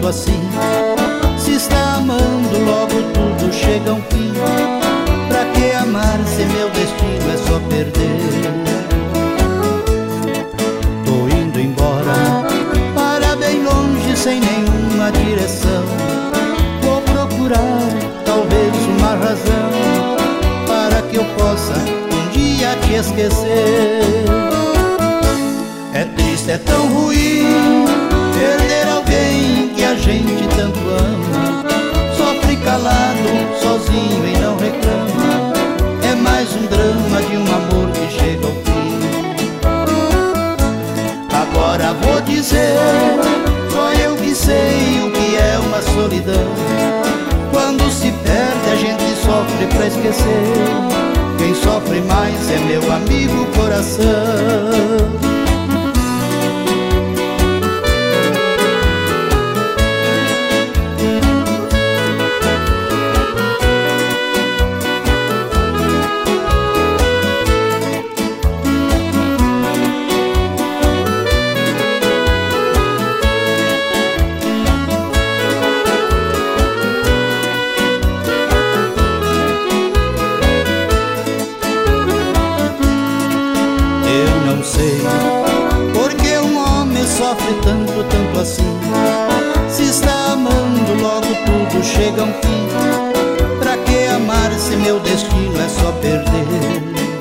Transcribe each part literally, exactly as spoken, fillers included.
tanto assim? Se está amando, logo tudo chega a um fim. Pra que amar se meu destino é só perder? Tô indo embora, para bem longe, sem nenhuma direção. Vou procurar talvez uma razão para que eu possa um dia te esquecer. É triste, é tão ruim perder alguém que a gente tanto ama. Sofre calado, sozinho e não reclama. É mais um drama de um amor que chega ao fim. Agora vou dizer, só eu que sei o que é uma solidão. Quando se perde a gente sofre pra esquecer. Quem sofre mais é meu amigo coração. Porque um homem sofre tanto, tanto assim? Se está amando, logo tudo chega a um fim. Pra que amar se meu destino é só perder?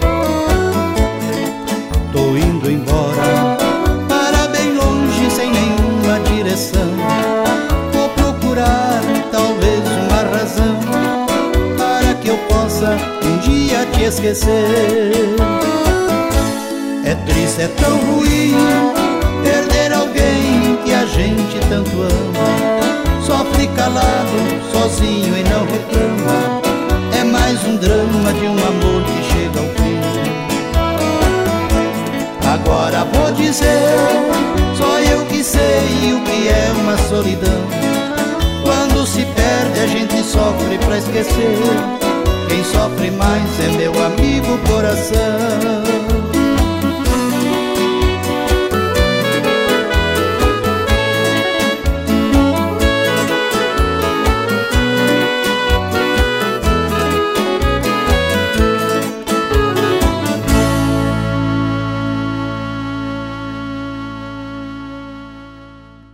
Tô indo embora, para bem longe, sem nenhuma direção. Vou procurar talvez uma razão para que eu possa um dia te esquecer. É triste, é tão ruim perder alguém que a gente tanto ama. Sofre calado, sozinho e não reclama. É mais um drama de um amor que chega ao fim. Agora vou dizer, só eu que sei o que é uma solidão. Quando se perde a gente sofre pra esquecer. Quem sofre mais é meu amigo coração.